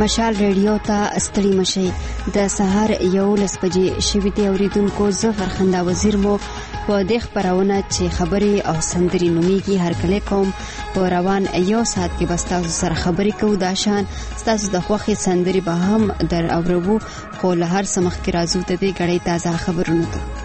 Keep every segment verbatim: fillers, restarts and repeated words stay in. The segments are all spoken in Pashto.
مشال ریډیو ته ستړي مشي د سهار یو لس بجې شوي دی اوریدونکو زه فرخنده وزیر مو په دې خبرونه چې خبري او سندري نوميږي هر کله کوم په روان یو ساعت کې بس تاسو سره خبري کوو دا شان تاسو د خوخي سندري به هم در اورو خو له هر سمخ کې راځو ته دې غړې تازه خبرونه ته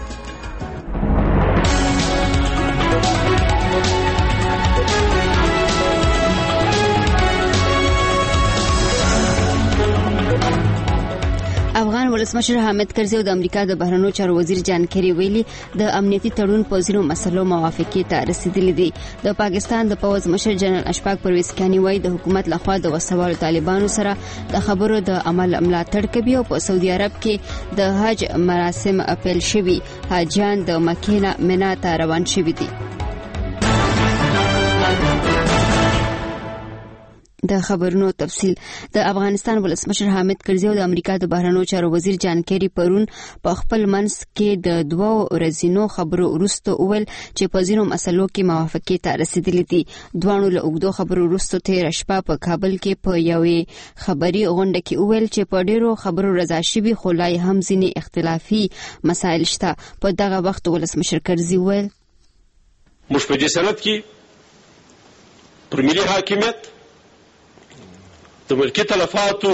افغان ولسمشر حامد کرزي او د امریکا د بهرنیو چارو وزیر جان کری ویلي د امنیتي تړون په ځینو مسلو موافقې ته رسیدلي دي. د پاکستان د پوز مشر جنرال اشفاق پرویز کانی وایي د حکومت لخوا د وسوالو طالبانو سره د خبرو د عمل ملاتړ کوي او په سعودي عرب کې د حج مراسم اپیل شوي حاجیان د مکې نه منا ته روان شوي دي. د خبرونو تفصیل د افغانستان ولسمشر حامد کرزي او د امریکا د بهرنیو چارو وزیر جان کری پرون په خپل منځ کې د دوه ورځې خبرو وروسته اول چې په ځینو مسلو کې موافقې ته رسیدلي دي. دوه له اوږدو خبرو وروسته تیر شپه په کابل کې په یوې خبري غونډه کې اول چې په ډیرو خبرو رضا شوي خو لا هم ځینې اختلافي مسایل شته. په دغه وخت ولسمشر کرزي ویل موږ په دې سند کې پر ملي حاکمیت د ملکي تلفاتو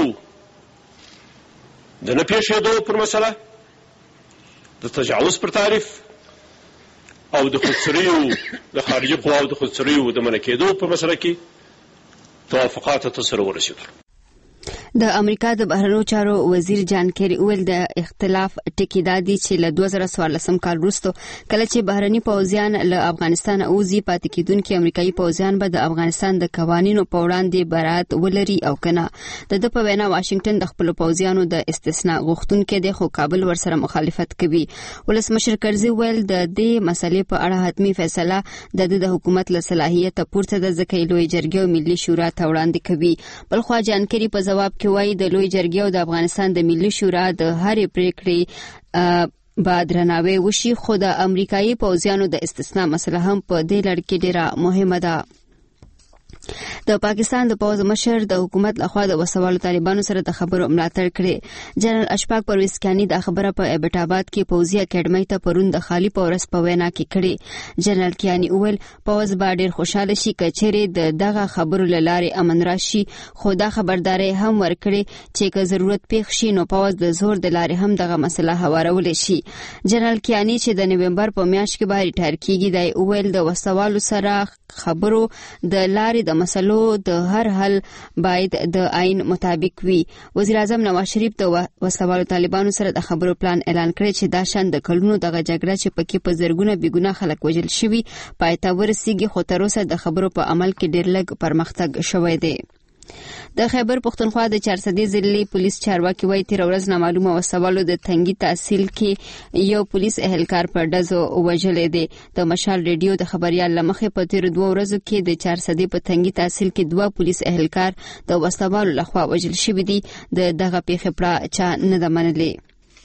د نه پیښېدو پر مسله د تجاوز پر تعریف او د خودسریو د خارجي قواو د خودسریو د منع کېدو پر مسله کې توافقات ته سره ورسېدل. د امریکا د بهرنیو چارو وزیر جان کری ویل د اختلاف ټکی دادی چې له دوه زره څوارلسم کال وروسته کله چې بهرني پوځیان له افغانستان اوزي پاتې کېدونکي امریکایي پوځیان به د افغانستان د قوانینو په وړاندې برات ولري او کنه. د د په وینا واشنگټن د خپل پوځیانو د استثناء غوښتونکو د خو کابل ورسره مخالفت کوي. ولسمشر کرزي ویل د دې مسلې په اړه حتمی فیصله د د حکومت له صلاحیت پورته د ځکه لوی جرګې او ملي شورا ته وړاندې کوي. بل خو جان کری په جواب کې وایي د لوی جرګې او د افغانستان د ملي شورا د هرې پریکړې بعد درناوی وشي خو د امریکایي پوځیانو د استثناء مسله هم په دې لړ کې ډیره مهمه ده. د پاکستان د پوز مشر د حکومت لخوا د وسوالو طالبانو سره د خبرو ملاتړ کړي. جنرال اشفاق پرویز کانی د خبره په ایبټ آباد کې پوځي اکیډمۍ ته پرون د خالی پورس په وینا کې کړي. جنرال کانی اول پوز با ډیر خوشاله شي کچېره د دغه خبرو لاره امن راشي خو دا خبرداري هم ورکړي چې که ضرورت پیښ شي نو پوز د زور د لارې هم دغه مسله هوارول شي. جنرال کانی چې د نومبر په میاشت کې به ریټایر کیږي د اول د وسوالو سره خبرو د لارې د مسلو د هر حل باید د آئین مطابق وي. وزیر اعظم نواز شریف د وسوالو طالبانو سره د خبرو پلان اعلان کړی چې دا شان د کلونو دغه جګړه چې پکې په زرګونه بیګونه خلک وژل شوي پای ته ورسیږي خو تر اوسه د خبرو په عمل کې ډېر لږ پرمختګ شوی دی. د خیبر پختونخوا د چارسدې ضلعي پولیس چارواکي وایي تیر ورځ نامعلومه وسوالو د تنګي تحصیل کې یو پولیس اهلکار په ډزو وژلې دی. د مشال ریډیو د خبريال لمخې په تیر دوه ورځو کې د چارسدې په تنګي تحصیل کې دوه پولیس اهلکار د وسوالو لخوا وژل شوي دي. د دغه پیښې پړه چا نه ده منلې.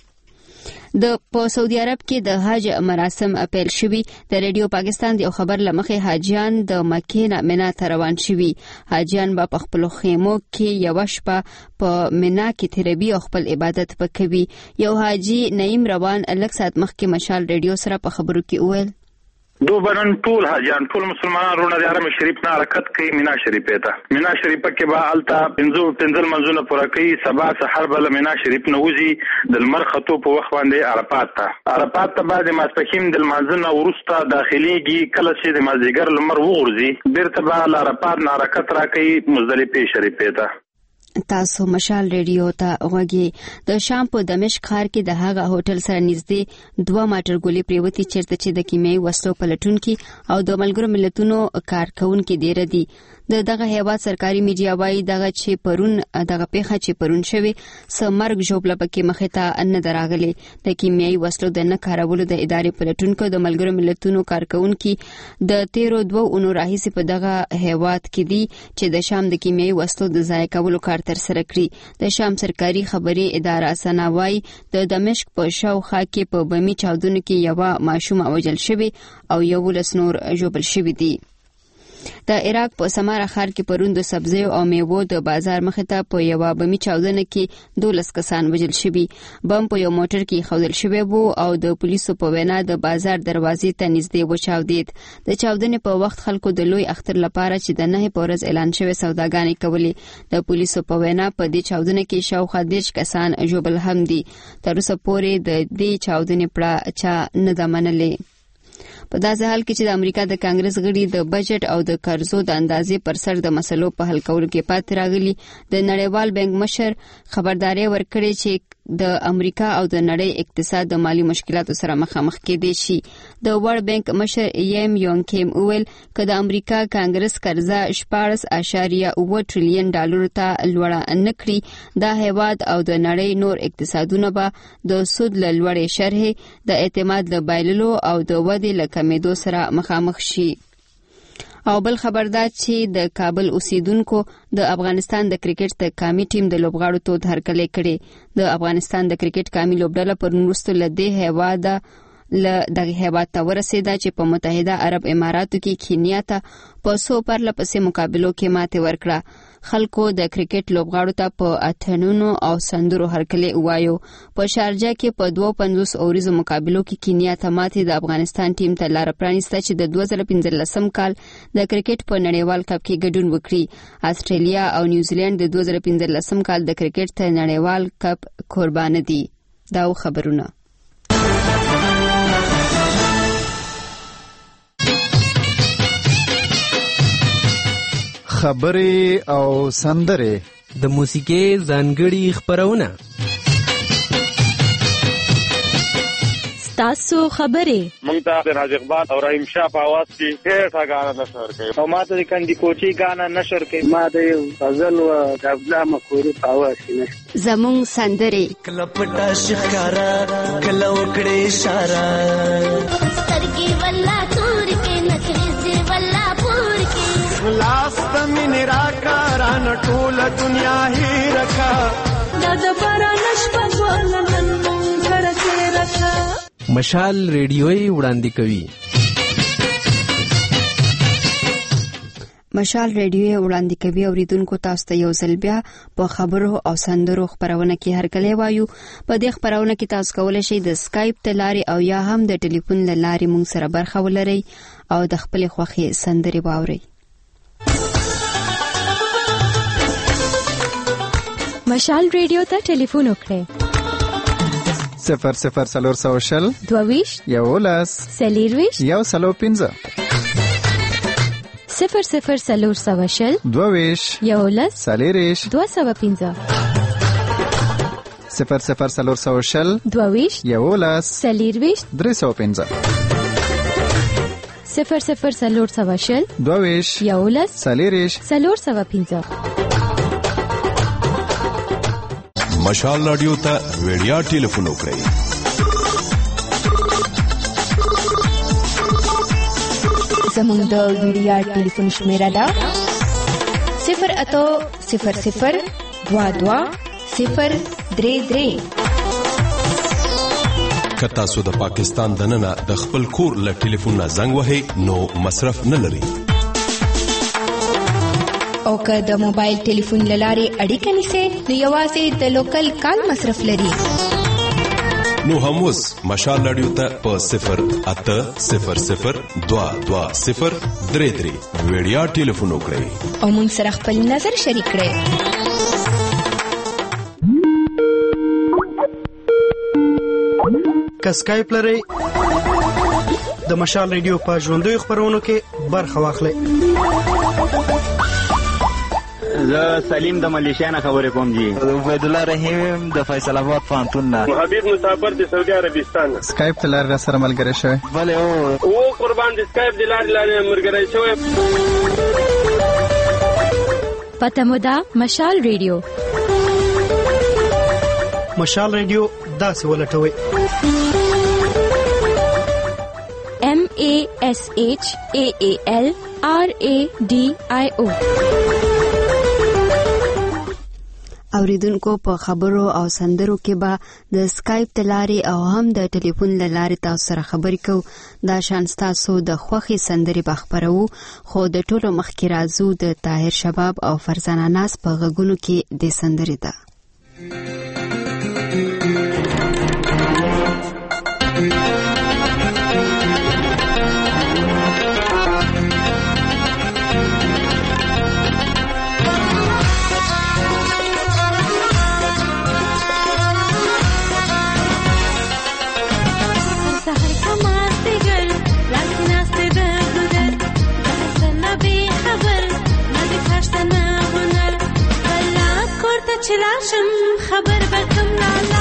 د په سعودي عرب کې د حج مراسم اپیل شوي. د ریډیو پاکستان د یو خبر لمخې حاجیان د مکې نه منا ته روان شوي. حاجیان به په خپل خیمو کې یو شپه په منا کې تیروي او خپل عبادت وکوي. یو حاجی نعیم روان لږ ساعت مخکې مشال ریډیو سره په خبرو کې وویل دو برن ټول حاجیان ټول مسلمانان رونه د حرم شریف نه حرکت کوي مینا شریف ته. مینا شریف کې به التا پنځو پنځل منځونه پوره کوي. سبا سحر بل مینا شریف نه وځي د لمر خطو په وخت باندې عرفات ته عرفات ته بعد ماسپخیم د منځنه ورسته داخليږي کله چې د مازیګر لمر وغورځي بیرته به عرفات نه حرکت راکوي مزدلفه شریف ته. تاسو مشال ریډیو ته غوږی. د شام په دمشق ښار کې د هغه هوټل سره نږدې دوه ماټر ګولې پریوتي چیرته چې د کیمیاوي وسلو پلټونکي او د ملګرو ملتونو کارکونکي ډیر دي. د دغه هیواد سرکاري میډیا وایي دغه چې پرون دغه پیښه چې پرون شوی سمرګ جوړه پکې مخه ته ان دراغلي. د کیمیاوي وسلو د نه کارولو د ادارې پلټونکو د ملګرو ملتونو کارکونکي د تیرو دوه اونو راهیسې په دغه هیواد کې دي چې د شام د کیمیاوي وسلو د ضایع کولو کار تر سره کړی. د شام سرکاري خبري اداره سنا وایي د دمشق په شاوخوا کې په بمي چاودنو کې یو ماشوم وژل شوی او یو لس نور ژوبل شوی دي. د عراق په سمارا ښار کې پرون د سبزیو او میوو د بازار مخې ته په یوه بمي چاودنه کې دولس کسان وژل شوي. بم په یو موټر کې ښودل شوی وو او د پولیسو په وینا د بازار دروازې ته نږدې وچاودید. د چاودنې په وخت خلکو د لوی اختر لپاره چې د نهه په ورځ اعلان شوی سوداګانې کولې. د پولیسو په وینا په دې چاودنه کې شاوخوا دېرش کسان ژوبل هم دي. تر اوسه پورې د دې چاودنې پړه چا نه ده منلې. په داسې حال کې چې د امریکا د کانګرس غړي د بجټ او د قرضو د اندازې پر سر د مسلو په حل کولو کې پاتې راغلي، د نړیوال بانک مشر خبرداري ورکړې چې د امریکا او د نړۍ اقتصاد د مالی مشکلاتو سره مخامخ کېدی شي. د ورلد بانک مشر یم یونګ کیم وویل که د امریکا کانګرس قرضه شپاړس اعشاریه اووه ټریلیون ډالرو ته لوړه نه کړي، دا هیواد او د نړۍ نور اقتصادونه به د سود له لوړې شرحې، د اعتماد له بایللو او د ودې له کمیدو سره مخامخ شي. او بل خبردار چې د کابل اوسیدونکو د افغانستان د کرکټ د قومي ټیم د لوبغاړو تود هرکلی کړي. د افغانستان د کرکټ قومي لوبډله پر وروسته له دې هیواده له دغه هیواد ته ورسېده چې په متحده عرب اماراتو کې کینیا ته په څو پرله پسې مقابلو کې ماتې ورکړه. خلکو د کرکټ لوبغاړو ته په اتنونو او سندرو هرکلی وایو. په شارجه کې په دوه پنځوس اوریزو مقابلو کې کینیا ته ماتې د افغانستان ټیم ته لار پرانیسته چې د دوه زره پنځلسم کال د کرکټ په نړیوال کپ کې ګډون وکړي. استرالیا او نیوزیلند د دوه زره پنځلسم کال د کرکټ ته نړیوال کپ قربانه دي. دا خبرونه خبرې او سندرې د موسیقي ځانګړي خبرونه تاسو خبرې مونږ ته د راز اقبال او رحیم شاه په आवाज کې ډېر غانا نشر کوي او ماته د کندي کوچي غانا نشر کوي. ما د غزل او د عبدالله مخوري په आवाज کې زمون سندرې کله پټا شکارا کله وکړې اشاره سترګي والله تور کې نکري والله پور کې لاس تمن راکاران ټول دنیا هی رکھا دا د باران شپه ولنن سره کې رکھا. مشال ریډیوي وړاندې کوي. مشال ریډیو وړاندې کوي اوریدونکو تاسو ته یو ځل بیا په خبرو او سندرو خبرونه کې هرکلی وایو. په دې خبرونه کې تاسو کولی شئ د سکایپ ته لارې او یا هم د ټلیفون له لارې مونږ سره برخه ولرئ او د خپلې خوښې سندرې واورئ. مشال ریډیو ته ټلیفون وکړئ صفر صفر سلور سو شل دوویش یولس سلیرویش یو سلو پنځه صفر صفر سلور سو شل دوویش یولس سلیریش دو سو پنځه صفر صفر سلور سو شل دوویش یولس سلیرویش درې سو پنځه صفر صفر سلور سو شل دوویش یولس سلیریش سلور سو پنځه. مشال رادیو ته ویډیا ټلیفون وکړئ زموږ د ویډیا ټلیفون شمیره ده صفر اتو صفر صفر دوا دوا صفر درې درې. که تاسو د پاکستان دننه د خپل کور له ټلیفون نه زنګ وهئ نو مصرف نه لري، او که د موبایل ټلیفون له لارې اړیکه نیسئ نو یوازې د لوکل کال مصرف لري. نو هم اوس مشال رادیو ته په صفر اته صفر صفر دوا دوا صفر درې درې ویډیا ټلیفون وکړئ او موږ سره خپل نظر شریک کړئ. که سکایپ لرئ د مشال ریډیو په ژوندیو خبرونو کې برخه واخلئ. زه سلیم د ملیشیا نه خبرې کوم جی. عبید الله رحیم د فیصل آباد پوهنتون نه. حبیب مسافر د سعودي عربستان. سکایپ ته لار سره ملګری شوی. بله او او قربان د سکایپ د لارې لارې ملګری شوی. پته مو ده مشال ریډیو. مشال ریډیو داسې ولټوئ M A S H A A L R A D I O. اوریدونکو په خبرو او سندرو کې به د سکایپ د لارې او هم د ټلیفون له لارې تاسو سره خبرې کوو. دا شان ستاسو د خوښې سندرې به خپروو، خو د ټولو مخکې راځو د طاهر شباب او فرزانه ناز په غږونو کې د سندرې ده. چلاشم خبر بکم لالا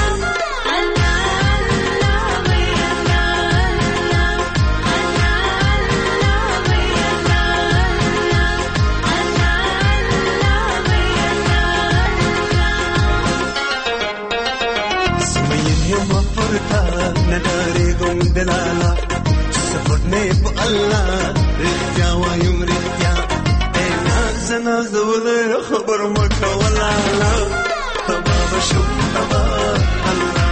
دلالا سفرني بالله رجع ويوم رجع انا زنا زول خبر مكه ولا لا بابا شو بابا الله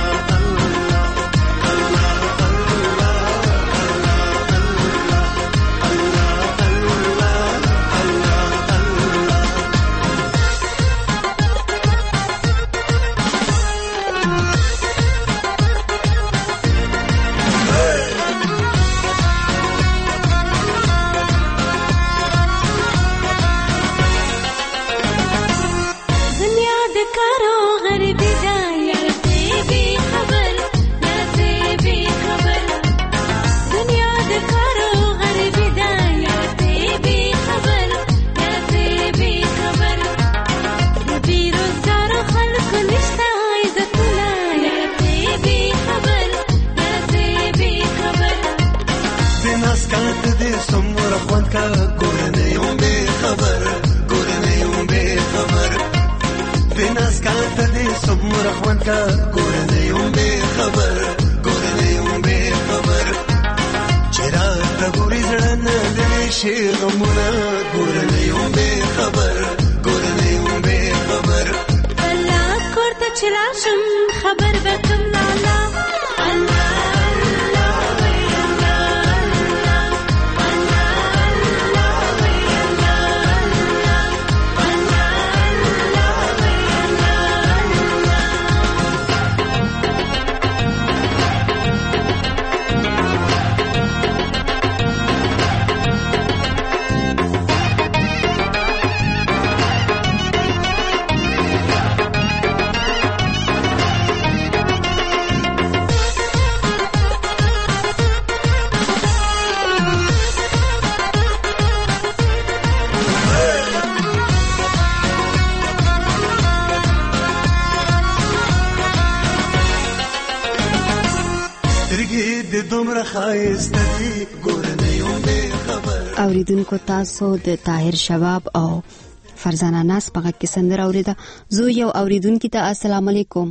اوریدونکو تاسو د طاهر شباب او فرزانه ناز په غږ کې سندره اوریده. زه یو اوریدونکو ته السلام علیکم.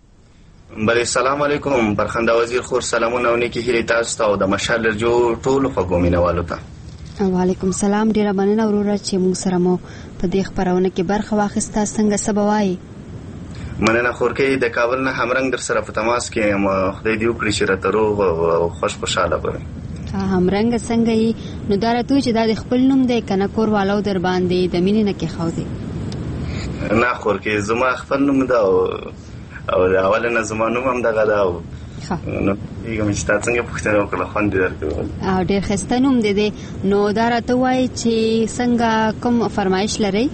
بله سلام علیکم. برخنده وزیر خور سلامونه او نیکی هیلې تاسو ته او د مشال رجو ټولو خوږو مینوالو ته. وعلیکم سلام. ډیره مننه وروره چې موږ سره مو په دې خبرونه کې برخه واخیسته. څنګه څه به وایي؟ مننه خورکې د کابل نه همرنګ در سره په تماس کې یم. خدای دې وکړي چې راته روغ او خوش خوشحاله به وي. همرنګ څنګه یې؟ نو دا راته چې دا د خپل نوم دی که نه کور والو در باندې د مینې نه کېښودی؟ نه خورکې زما خپل نوم ده او د اوله نه زما نوم هم دغه ده او نو پوهېږم چې تا څنګه پوښتنه وکړله خوند دې درکړی. او ډېر ښایسته نوم دی دی. نو دا راته ووایي چې څنګه کوم فرمایش لرئ؟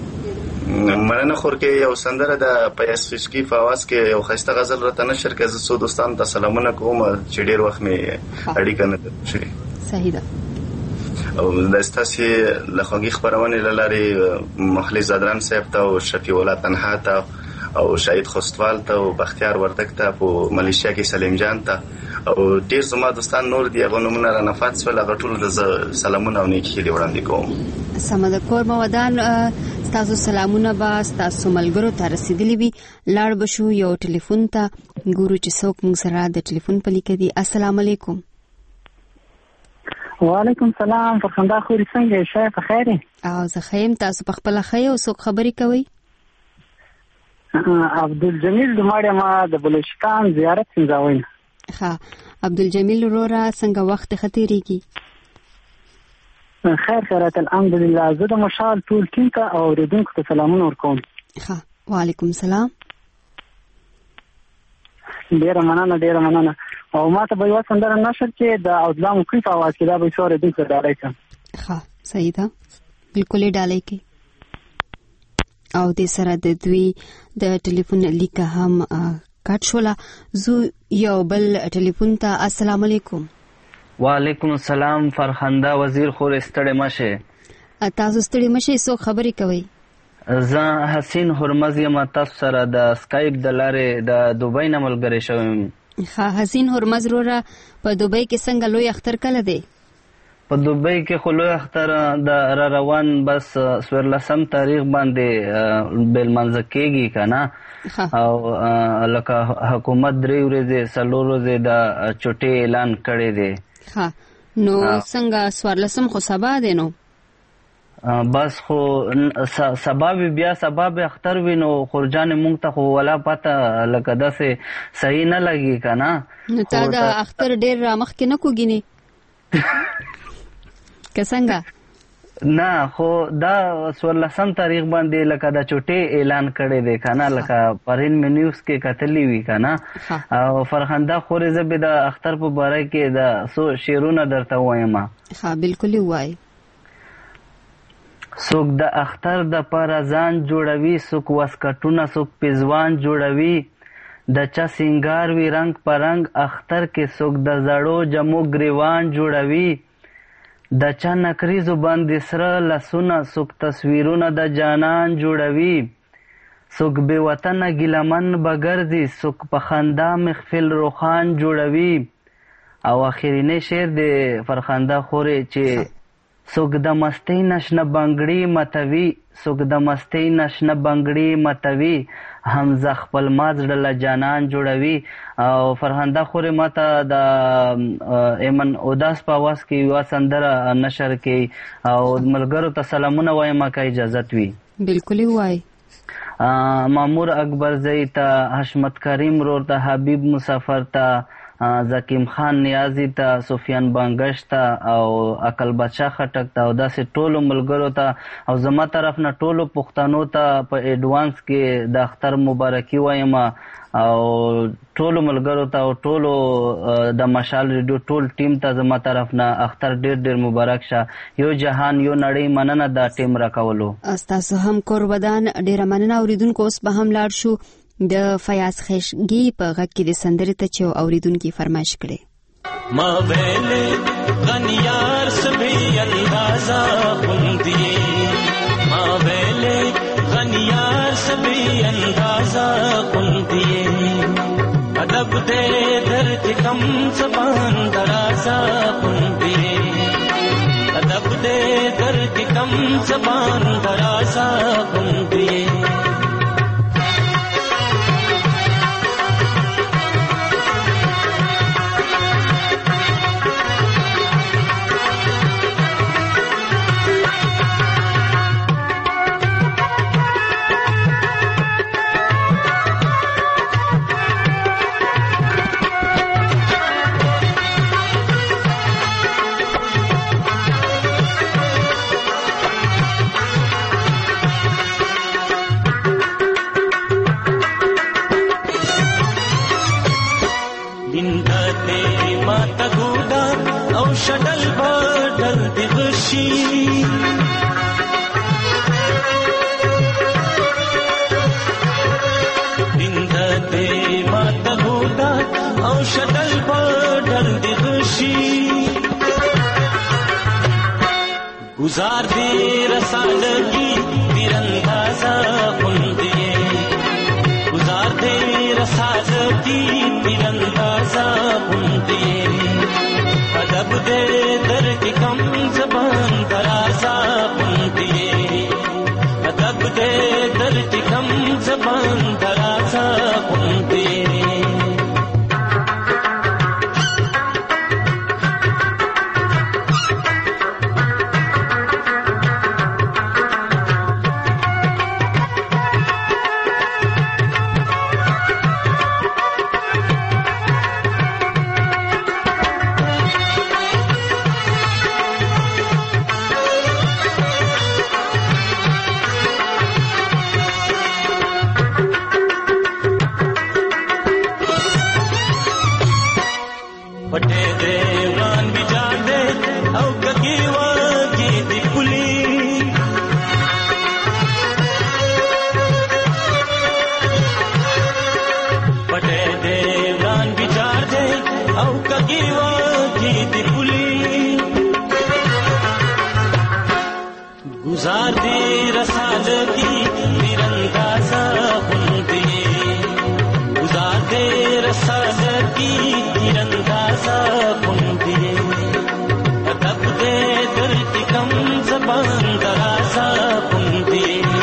مننه خورکې یو سندره ده په یاسخشکي په اواز کې یو ښایسته غزل راته نشر کړه. زه څو دوستانو ته سلامونه کوم چې ډېر وخت مې اړیکه نه ده شوې. صحیح ده. او د ستاسې له خوږې خپرونې له لارې مخلص زادران صاحب ته او شفیع الله تنها ته او شهید خوستوال ته او بختیار وردک ته په ملیشیا کې سلیم جان ته او ډېر زما دوستان نور دي هغه نومونه را نفات شول. هغه ټولو ته زه سلامونه او نیکې هیلې وړاندې کوم. سمه ده. کور مو ودان. ستاسو سلامونه به ستاسو ملګرو ته رسیدلی وي. لاړ به شو یو ټلیفون ته ګورو چې څوک موږ سره د ټلیفون په لیکه دي. السلام علیکم. وعلیکم سلام. فرخنده خوري څنګه یې؟ ښه په خیر یې؟ او زه ښه یم. تاسو په خپله ښه یې او څوک خبرې کوئ؟ عبدالجمیل د ماړه ما د بلوچستان زیارت سنځاوین. ها عبدالجمیل وروره څنګه وخت ختیریږي؟ خیر خیرات الحمدلله. زه د مشال ټول ټیم ته او اوریدونکو ته سلامونه ورکوم. ها وعلیکم سلام. ډیره مننه ډیره مننه. او ما ته به یو سندره نشر کې د اودلا مکری په आवाज کې دا به څوره دې څه ډالای کم. ها صحیح ده بالکل ډالای کې. او د سره د دوی د ټلیفون لیکه هم کټ شولا. زو یو بل ټلیفون ته السلام علیکم. وعلیکم السلام فرخنده وزیر خور استړی مشه. تاسو ستړي مشه سو خبرې کوي. زه حسین هرمز یم تاسو سره د اسکایپ د لارې د دوبۍ نه ملګری شوم. ها حسین هرمز وروره په دوبۍ کې څنګه لوی اختر کله دی؟ په دوبۍ کې خو لوی اختر د را روان بس څوارلسم تاریخ باندې بلمانځه کېږي که نه. او لکه حکومت درې ورځې څلور ورځې د چوټۍ اعلان کړی دی. ها نو څنګه څوارلسم خو سبا دی نو بس خو سبا بیا سبا به اختر وي نو خورجان مونږ ته خو ولا پته لکه داسې صحیح نه لګي که نه. نو تا د اختر ډېر رامخکې نه کوګینې که څنګه؟ نه خو دا څوارلسم تاریخ باندې لکه د چوټۍ اعلان کړی دی که نه. لکه پرین مې نیوز کې کتلی وي که نه. او فرخنده خورې زه به د اختر په باره کې د څو شعرونه درته ووایم. ها بالکل ووایي. څوک د اختر د پاره ځان جوړوي، څوک واسکټونه څوک پیزوان جوړوي، د چا سینګار وي رنګ په رنګ اختر کې، څوک د زړو جمو ګریوان جوړوي، د چا نکریزو باندې سره لاسونه، څوک تصویرونه د جانان جوړوي، څوک بې وطنه ګیلمن به ګرځي، څوک په خندا محفل روخان جوړوي. او اخرینی شعر د فرخنده خورې چې څوک د مستۍ نشنه بنګړي متوي، څوک د مستۍ نشنه بنګړي متوي، حمزه خپل ما زړه له جانان جوړوي. او فرخنده خورې ماته د ایمن اوداس په اواز کې یوه سندره نشر کوي او ملګرو ته سلامونه وایم که اجازت وي. بالکل وایي. مامور اکبرزی ته، حشمت کریم رور ته، حبیب مسافر ته، زکیم خان نیازی ته، سفیان بانګش ته او عقل بادشاه خټک ته او داسې ټولو ملګرو ته او زما طرف نه ټولو پښتنو ته په ایډوانس کې د اختر مبارکي وایم. او ټولو ملګرو ته او ټولو د مشال ریډیو ټول ټیم ته زما طرف نه اختر ډیر ډیر مبارک شه. یو جهان یو نړۍ مننه دا ټیم راکولو. ستاسو هم کور ودان ډیره مننه. اوریدونکو اوس به هم لاړ شو د فیاض خیشګي په غږ کې د سندرې ته چې اوریدونکي فرمایش کړي. ما ویلې غنیار سبي اندازا خوندي، ما ویلې غنیار سبي اندازا خوندي، ادب دې درد کم زبان درازا خوندي، ادب دې درد کم زبان درازا خوندي. شډل بدل دی غشي، بنده دې ماته ګودا او شډل بدل دی غشي، گزار دې رسالګي تیراندازا خوندي، گزار دې رسالګي تیراندازا خوندي، ادب دے در کی کم زبان درازا خوندی، ادب دے در کی کم زبان درازا خوندی. वागी वागी दी पुली गुजार दे रसाल की तिरंदाजा बुंदे गुजार दे रसाल की तिरंदाजा बुंदे अदब दे दर्द कम जबान दराजा बुंदे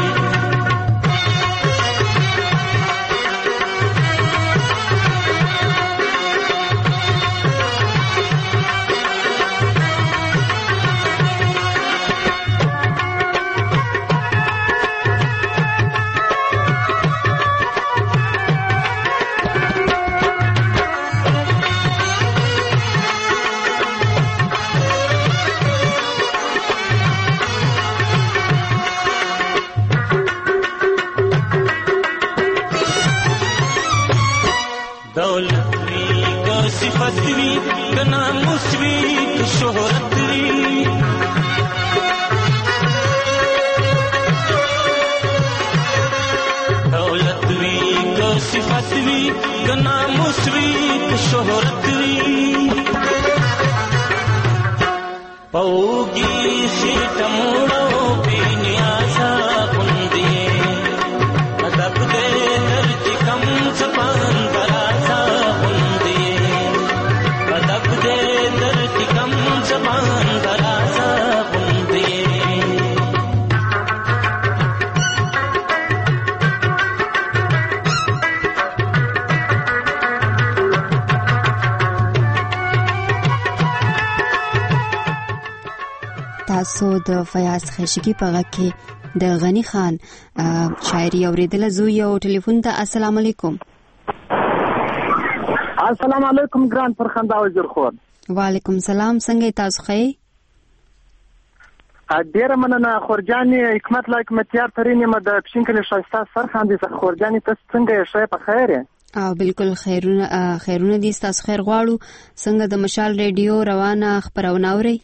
सिफतवी कना मुस्वी शोहरतवी दौलतवी को सिफतवी कना मुस्वी शोहरतवी पौगी सीट मोड़ो बेनियाजा बुंदे अदब दे दर्द कम जबान दराजा बुंदे अदब दे दर्द कम जबान दराजा बुंदे تاسو د فیاض خشکی په غږ کې د غنی خان شاعري اوریدله. زه یو ټلیفون ته السلام علیکم. السلام علیکم ګران فرخنده وزیر خور. وعلیکم سلام. څنګه تاسو ښه؟ ډیره مننه خورجاني حکمت لایک متیار ترینه مده پښین کله شایسته سرخاندې خورجاني تاسو څنګه ښه په خیر یې؟ او بالکل خیرونه خیرونه دي. تاسو خیر غواړو. څنګه د مشال ریډیو روانه خبرونه اوري؟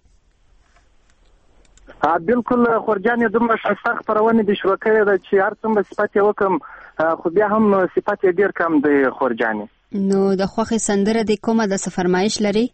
بالکل خورجاني دومره شایسته خبرونه دي شروع کړې ده چې هر څومره صفات یې وکم خو بیا هم صفات یې ډیر کم دی خورجاني. نو د خوخي سندره د کومه د فرمایش لري؟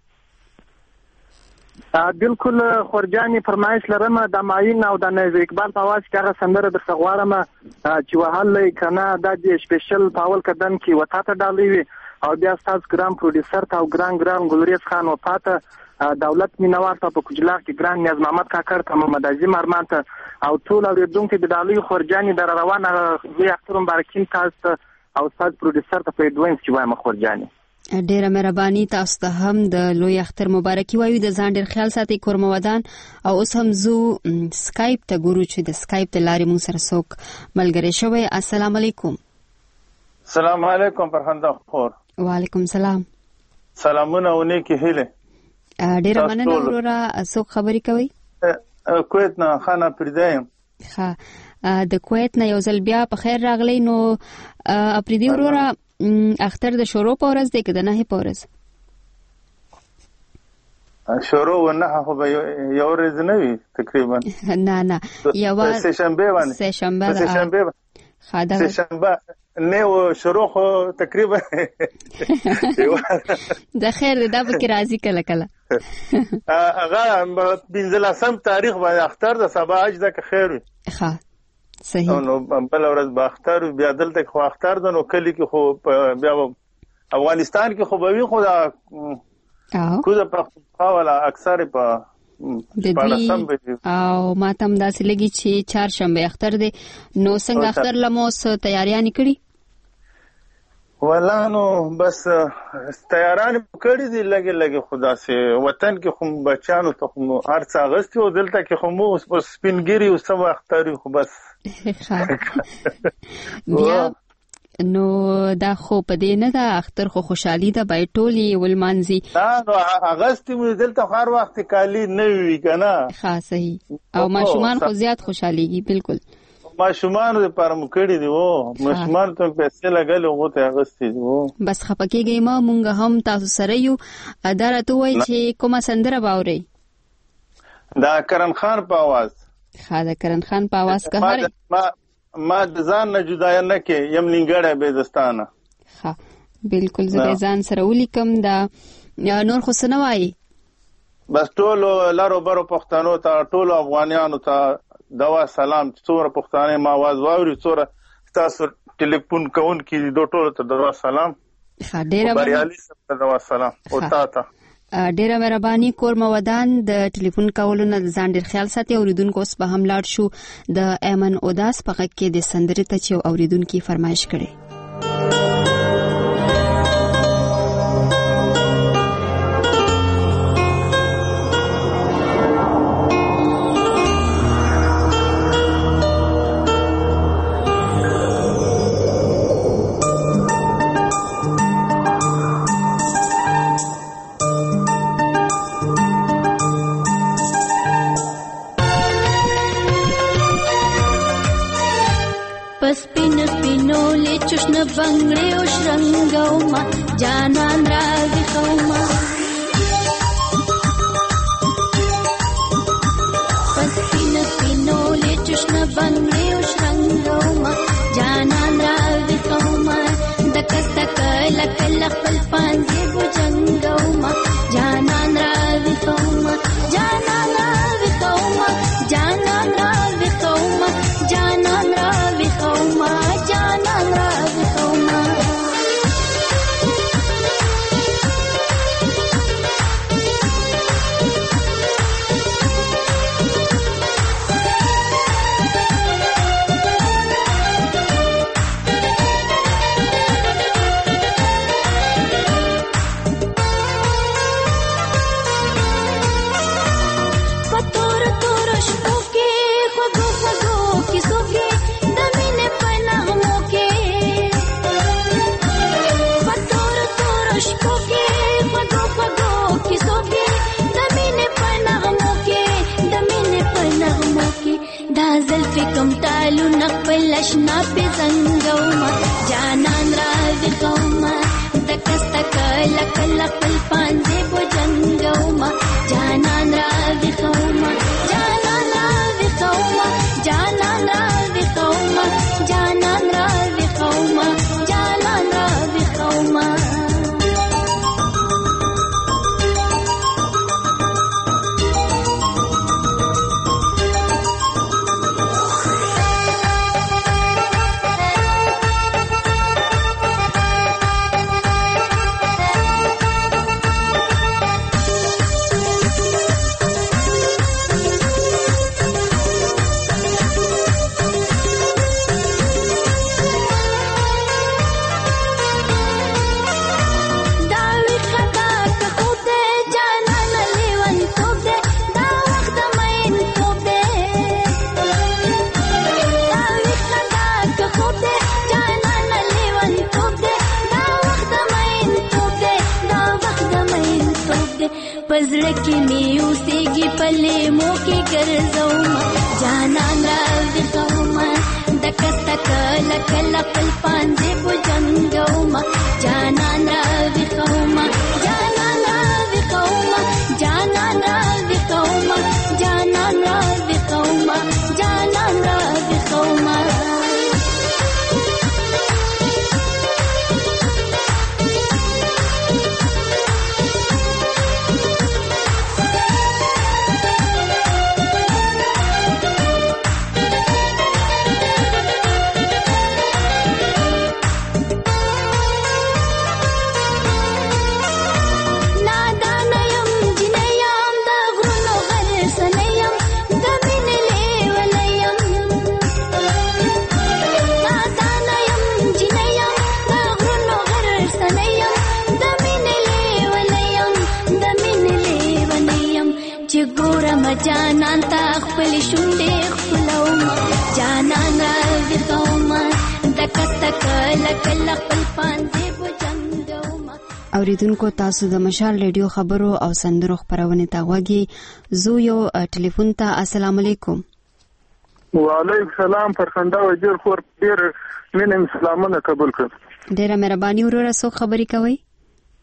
بالکل خورجاني فرمایش لرم د ماین او د نوی اقبال په आवाज کې هغه سندره د غواړم چې وهل کنه د دې سپیشل پاول کدن کې وتا ته ډالې وي او بیا تاسو ګرام پروډوسر ته او ګران ګران ګلریز خان وفات دولت مینوار ته په کجلاغ کې ګران نیاز محمد کاکړ ته محمد عظیم ارمان ته او ټول اوریدونکو د ډالۍ خورجاني در روانه وي اختر مبارکین تاسو او استاد پروډوسر ته په دویم چې وایم خورجاني. ډیره مهرباني. تاسو ته هم د لوی اختر مبارکي وایو. د ځان ډیر خیال ساتي کورمودان او اوس هم زو سکایپ ته ګورو چې د سکایپ ته لارې مون سره څوک ملګری شوی. السلام علیکم. السلام علیکم فرخنده خور. وعلیکم سلام. سلامونه ونه کې هله. ډیره مننه وروره. څوک خبرې کوي؟ کویت نه خانه پردایم. ښه د کویت نه یو ځل بیا په خیر راغلی. نو اپریدي وروره اختر د شروع په ورځ دی که د نهې په ورځ؟ شروع و نهه خو به یو ورځ نه وي تقریبا. نه نه یوه سهشنبه باندې سهشنبه سهشنبه سهشنبه نه و شروع خو تقریبا د خیر دا به کې راځي کله کله هغه پنځلسم تاریخ باندې اختر د سبا حج ده که خیر وي. ښه صحیح. نو بل ورځ به اختر بیا دلته خو اختر ده نو کلی کې خو بیا افغانستان کې خو به وي خو دا کوزه پښتونخوا ولا اکثر په او ما ته هم داسې لګي چې چهارشنبه اختر دی. نو څنګه اختر لمو څه تیاریانې کړي؟ ولا نو بس تیاران کړي دي لګي لګي خدا سي وطن کې خو بچانو ته خو هر څه اغستي او دلته کې خو مو سپینګيري او سبا اختر خو بس بیا نو دا خو په دې نه ده اختر خو خوشحالي ده بای ټولي ولمانځي. نو اغستي مو دلته هر وخت کالی نه وي کنه. ښه صحیح. او ماشومان خو زیات خوشحاليږي. بالکل ماشومان لپاره مو کړی دی وو ماشومان ته پیسې لګل او ته اغستي وو. بس خپکیږي ما مونږ هم تاسو سره یو ادارته وای چې کومه سندره باوري؟ دا کرن خان په आवाज. ښه د کرن خان په आवाज که هر ما ما د ځان نه جدا نه کې یم لنګړې به دستانه. ښه بالکل زه ځان سره ولیکم دا نور خو څه نه وایي بس ټولو لارو برو پښتنو ته ټولو افغانانو ته دوا سلام څومره پښتانه ما आवाज واوري څومره تاسو ټلیفون کوونکي د ټولو ته دوا سلام ډیره بریالي سره دوا سلام او تاسو ډیره مهرباني کور مودان د ټلیفون کولو نه ځان ډیر خیال ساتي. اوریدونکو اوس به هم لاړ شو د ایمن اوداس په غږ کې د سندرې ته چې اوریدونکو فرمایش کړي. بنگړې او شرنګوما جانان راځي خوما پسپین پینو لچشن بنگړې او شرنګوما جانان راځي خوما دکس تک لک لخل پانځي بوجنګوما جانان راځي خوما جانان راځي خوما جانان راځي خوما جانان راځي خوما جانان راځي کم تالو نقبل اشنا پی زنگوما جانان راوی قوما دکستک لک لقل پانزی بو جنگوما جانان راوی قوما جانان راوی قوما جانان راوی قوما جانان راوی قوما جانان راوی قوما پزړکی می اوسېږي پلې مو کې ګرځوما جانان راوي قوما دکستک لک لقل پانځې بو جنګوما جانان راوي قوما جانان راوي قوما جانان راوي قوما جانان راوي قوما جانان راوي قوما جانان تا خپل شونډې خپلوما جانان راوي قوما دکستک لک لقل پانځې بو جنګوما. اوریدونکو تاسو د مشال ریډیو خبرو او سندرو خبرونه تا غوږی زو یو ټلیفون ته السلام علیکم. وعلیکم السلام فرخنده وجر خور ډیر مینم سلامونه قبول کړ. ډیره مهرباني وروره سو خبري کوي.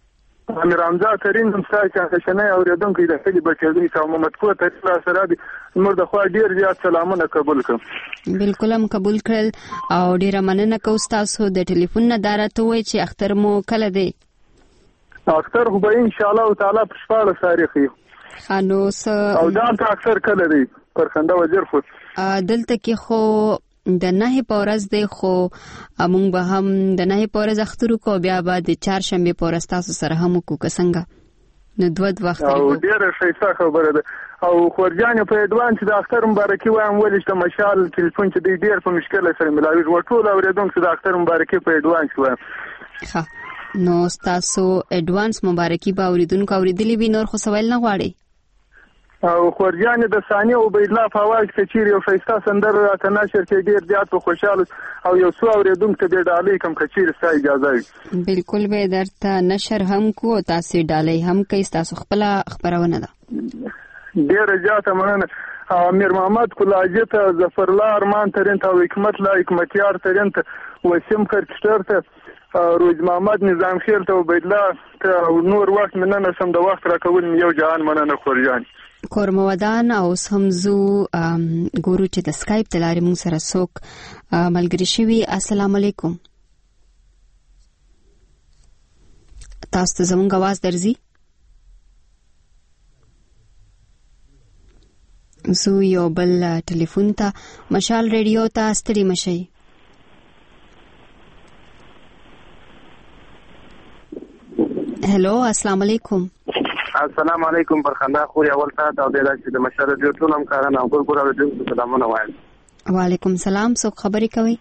امیر حمزه ترین هم ستاسو څنګه اوریدونکو د خپل بچی او محمد کو ته سره دي موږ د خو ډیر زیات سلامونه قبول کړم. بالکل هم قبول کړل او ډیره مننه کوم تاسو د ټلیفون نه دارته وای چې اختر مو کله دی؟ اختر خو به ان شاء الله تعالی په شپاړس تاریخ وي. خانو س او دا ته اکثر کله دی پر خنده وزیر خو دلته کې خو د نه پورز دی خو موږ به هم د نه پورز اختر کو بیا بعد چهار شنبه پورز تاسو سره هم کو څنګه نو دوه دوه وخت او ډیره ښه خبره ده. او خورجان په اډوانس د اختر مبارکي وایم ولې چې مشال ټلیفون چې دی ډیر په مشکل سره ملاوي ورټول اوریدونکو د اختر مبارکي په اډوانس وایم. ښه نو تاسو اډوانس مبارکي به اوریدونکو اوریدلې وي نور خو سوال نه غواړي. او خورجان د ثانیه عبید الله په आवाज کې چیرې یو فیستا سندر راته نشر کې ډیر زیات په خوشاله او یو څو اوریدونکو ته ډالۍ کوم کچیر ستا اجازه وي. بالکل به درته نشر هم کو تاسو ډالۍ هم کوي تاسو خپل خبرونه ده. ډیر زیات مننه. امیر محمد کلاجی ته ظفر الله ارمان ترین ته حکمت الله حکمتیار ترین ته وسیم کرکټر ته روز محمد نظام خیر ته عبید الله ته نور وخت مننه سم د وخت راکول یو جهان مننه خورجان. کورمودان او سمزو ګورو چې د سکایپ تلاري مون سره څوک ملګری شوی. السلام علیکم. تاسو ته زموږ आवाज درځي؟ زو یو بل ټلیفون ته مشال ریډیو ته ستړي مشي. هلو السلام علیکم. السلام علیکم برخنده خوري اول ته او د داسې د مشر د ټول هم کارونه او ګور ګور د سلامونه وایم. وعلیکم سلام. څوک خبرې کوي؟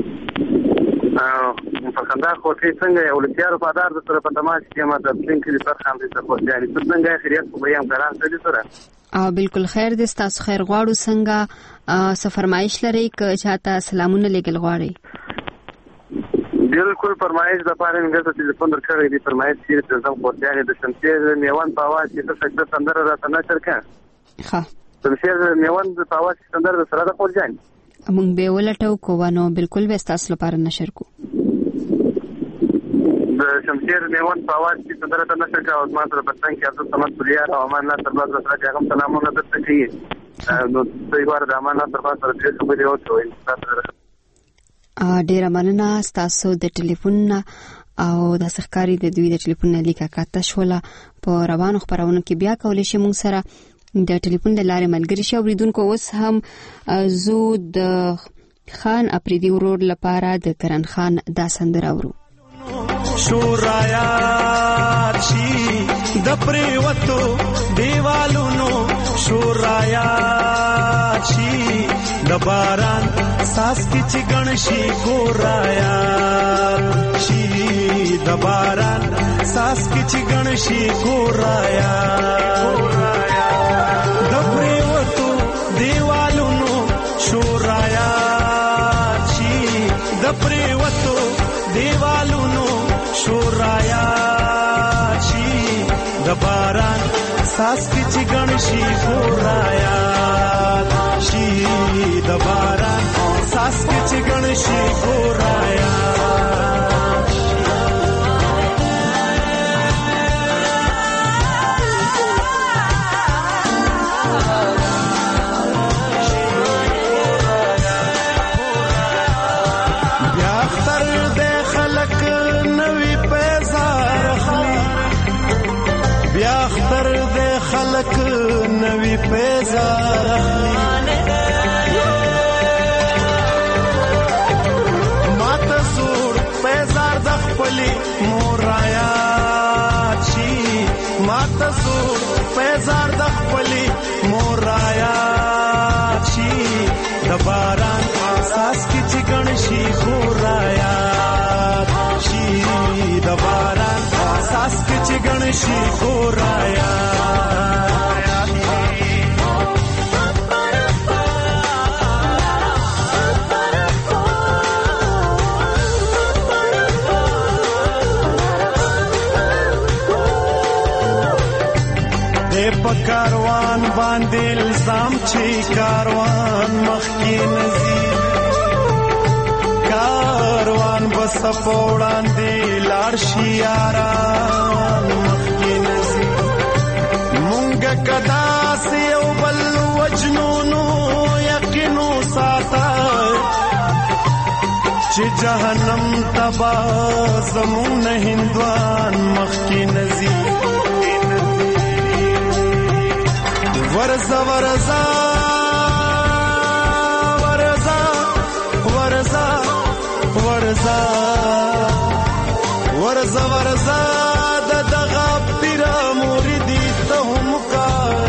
ا برخنده خو ته څنګه یو لتیار په دار د سره په تماس کې ما د پلین کې پر خام دي څه یعنی څنګه خیریت په بیان کاران څه سره ا بالکل خیر دې تاسو خیر غواړو. څنګه سفرمایش لري که چاته سلامونه لګل غواړي؟ بالکل فرمایش د پاره موږ ته ټلیفون درکړی دی. فرمایش چې د زم پورتیانې د شمشیر میوان په आवाज کې څه څه سندره راته نشر کړه. ها شمشیر میوان په आवाज کې سندره سره د پورجان موږ به ولټو کوونو بالکل به تاسو لپاره نشر کو. د شمشیر میوان په आवाज کې سندره ته نشر کړه او ما سره پتن کې تاسو سمات پلیار او امان الله تر بعد سره هغه سلامونه درته کوي. نو دوی بار د امان الله تر بعد سره څه خبرې وکړي. تاسو ډیره مننه تاسو د ټلیفون او د سرکاري د دوی د ټلیفون لیکه کاته شوله په روانو خبرونه کې بیا کولای شي موږ سره د ټلیفون د لارې ملګری شي. اوریدونکو اوس هم زو د خان اپریدي ورور لپاره د کرن خان دا سندره اورو. شورایا چی د پریوتو دیوالونو شورایا چی د باران ساس کی چگنشی گورایا چی د باران ساس کی چگنشی گورایا د پریوتو دیوالونو شورایا چی د پریوتو دیوالونو شورایا چی د باران ساس کی چگنشی گورایا چی د باران ساس کی چگنشی گورایا خلق نوی پیزار ماتا زور پیزار دخپلی مورایا چی ماتا زور پیزار دخپلی مورایا چی دباران ساس کی چگنشی خورایا چی دباران ساس کی چگنشی خورایا کاروان باندې الزام چې کاروان مخکې نزي کاروان بس پوړاندې لاړ شي یاران مجنونو یقینو ساته چې جهنم تبا زمون هندوان مخکی نزی ورزا ورزا ورزا ورزا ورزا ورزا ورزا د دغه پیر موریدی ته هم کار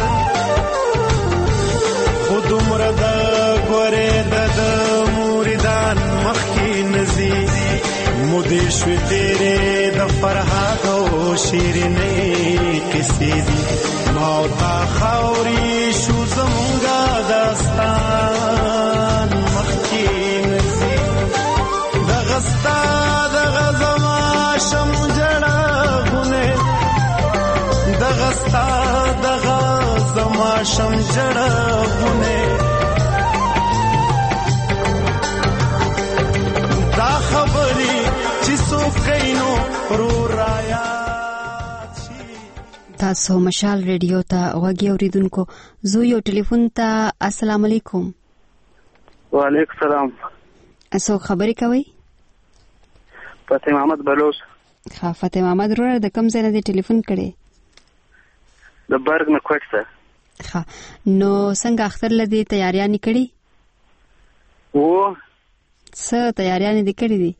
خود مرد ګوره د موریدان مخکی نزی مودې شوې تیرې د فرحات او شیرینې کیسې دي موتا خاوري شو زمونږه داستان مخکی نزی دغه ستا دغه زما شم جړه غونه دغه ستا دغه زما شم جړه غونه دا خبرې چې څوک کینو رو رایا تاسو مشال ریډیو ته غوږی اوریدونکو زو یو ټلیفون ته السلام علیکم. وعلیکم السلام. اسو خبرې کوي؟ فتح محمد بلوچ. ها فتح محمد وروره د کوم ځای نه دی ټلیفون کړی؟ د برګ نه کوټ څه. ها نو څنګه اختر لدی تیاریاں کړي؟ و څه تیاریاں دې کړې دي؟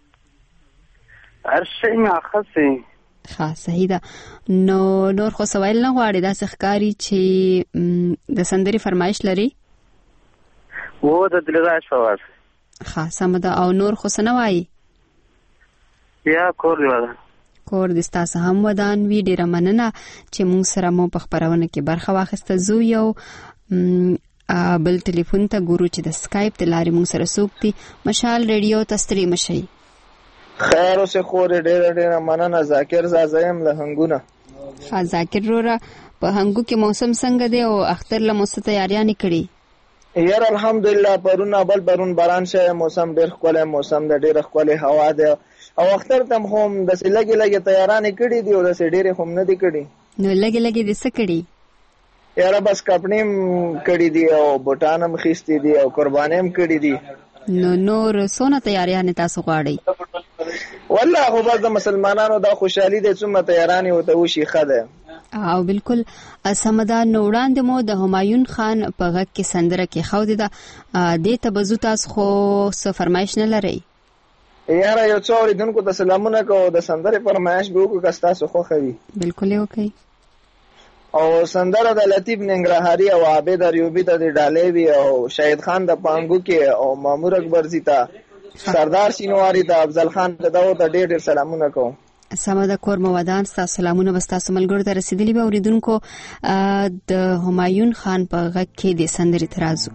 هر شی مې اخسي. ها صحیح ده. نو نور خو سوال نه غواړي دا ښکاری چې د سندري فرمایش لري؟ و د دلدا شوار. ها سم ده. او نور خو سنوي؟ یا کور دی ودا. کور د تاسو هم ودان وی ډیره مننه چې موږ سره مو په خبرونه کې برخه واخیسته. زو یو بل ټلیفون ته ګورو چې د سکایپ د لارې موږ سره سوکتي. مشال ریډیو تستری مشي. خیر اوسه خور ډیره ډیره مننه. ذاکر زازیم له هنګونه. ها ذاکر رورا په هنګو کې موسم څنګه دی او اختر له مست تیاریاں کړي؟ یار الحمدلله پرون بل پرون باران شه موسم ډیر خوله موسم د ډیر خوله هوا ده او اختر تم هم د سلګي لګي تیارانه کړي دي او د سډيره هم نه دي کړي. نو لګي لګي د څه کړي؟ یاره بس کپنیم کړي دي او بوټانم خېستي دي او قربانیم کړي دي. نو نور سونه تیاریاں تاسو غواړئ؟ والله خو بس د مسلمانانو د خوشحالي د څومره تیارانه وته وشي خده. او بالکل سمدا نوړاند مو د همایون خان په غږ کې سندره کې خو دي د دې ته بزو تاسو خو څه فرمایش نه لري؟ یاره یو څو اوریدونکو ته سلامونه کوو د سندره فرمایش به وکړو که تاسو خو خوي. بالکل یو کوي. او سندره د لطیف ننګرهاري او عابد اریوبی ته د ډالې وی او شهید خان د پانګو کې او مامور اکبر زیتا سردار شینواری ته افضل خان ته داو ته ډېر ډېر سلامونه کوم. سمدا کور مودان تاسو سلامونه بس تاسو ملګرو ته رسیدلی به اوریدونکو د همایون خان په غږ کې د سندري ترازو.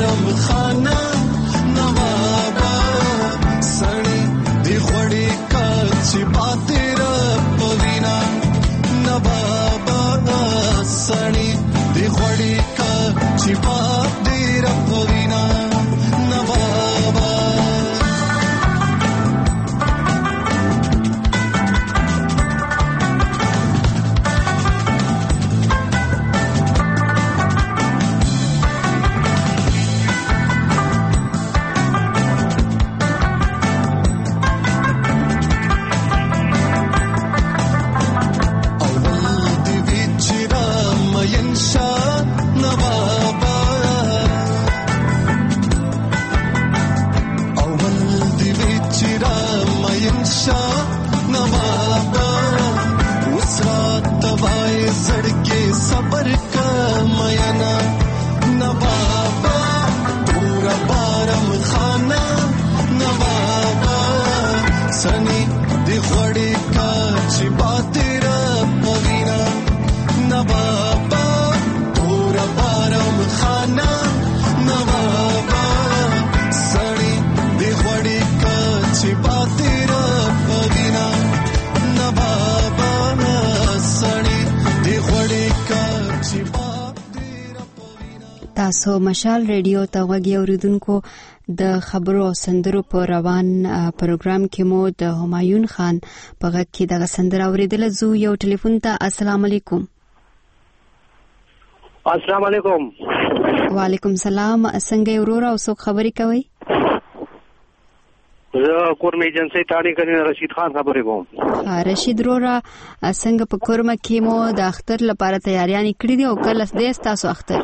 بارم خانه نوابا سړی دی خوړی کا چې باتیر پوینا نوابا سړی دی خوړی کا چې باتیر پوینا نوابا تاسو مشال ریډیو ته غوږی اوریدونکو د خبرو او سندرو په روان پروګرام کې مو د همایون خان په غږ کې د سندره اوریدل زو یو ټلیفون ته السلام علیکم. السلام علیکم. وعلیکم سلام. څنګه اورور او څوک خبرې کوي؟ زه کورم ایجنسی تاړي کړی رشید خان خبرې کوم. ها رشید رورا څنګه په کورم کې مو د اختر لپاره تیاریاں کړې دي او کله دې تاسو اختر